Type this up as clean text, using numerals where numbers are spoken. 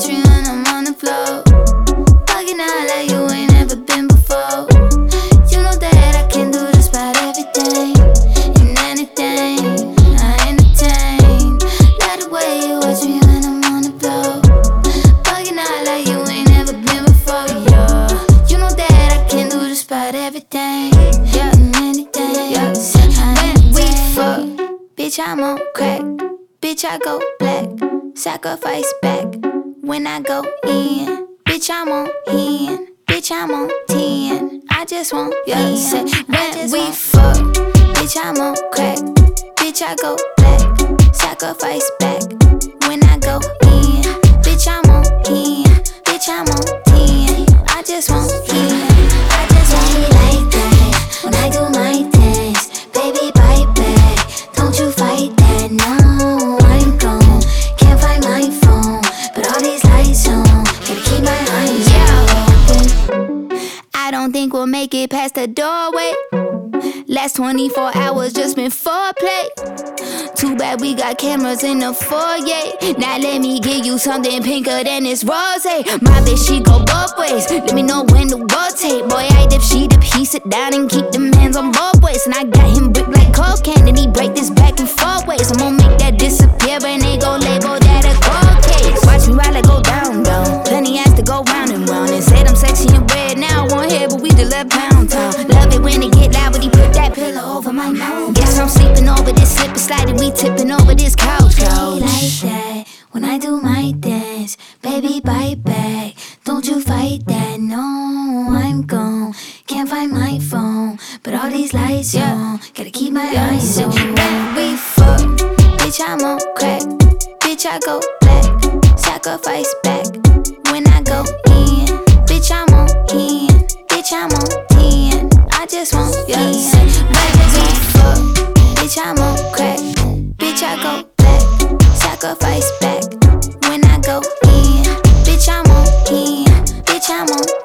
watch me when I'm on the floor. Bugging out like you ain't never been before. You know that I can do just about everything and anything. I entertain. Love the way you watch me when I'm on the floor. Bugging out like you ain't never been before. Yeah. You know that I can do just about everything and anything. Yeah. When we fuck, bitch, I'm on crack. Bitch, I go black. Sacrifice back when I go in. Bitch, I'm on in. Bitch, I'm on 10. I just want in. When we fuck, bitch, I'm on crack. Bitch, I go black. Sacrifice back when I go in. Bitch, I'm on in. Bitch, I'm on 10. I just want in. I just want it like that. When I do my dance, baby, bite back. Don't you fight that, no. I'm gone, can't find my phone, but all these lights on, gotta keep my eyes open. I don't think we'll make it past the doorway. Last 24 hours just been foreplay. Too bad we got cameras in the foyer. Now let me give you something pinker than this rosé. My bitch, she go both ways. Let me know when to rotate. Boy, I dip, she dip, he sit down and keep them hands on both ways. And I got him brick like cocaine, and he break this back and forth ways. I'm gonna make that disappear, and they gon' label that a cold case. Watch me while I go down, down. Plenty has to go round and round. And said I'm sexy and red, now I want hair, but we just left pound town. Love it when it get loud, but he put that pillow over my mouth. Guess I'm sleeping over this, slip and sliding, we tipping over this couch. Like that, when I do my dance, baby, bite back. Don't you fight that, no, I'm gone. Can't find my phone, but all these lights on, gotta keep my eyes on. When we fuck, bitch, I'm on crack. Bitch, I go black. Sacrifice back when I go in. Bitch, I'm on in. Bitch, I'm on 10. I just want in. When we fuck, bitch, I'm on crack. Bitch, I go black. Sacrifice back when I go in. Bitch, I'm on in. Bitch, I'm on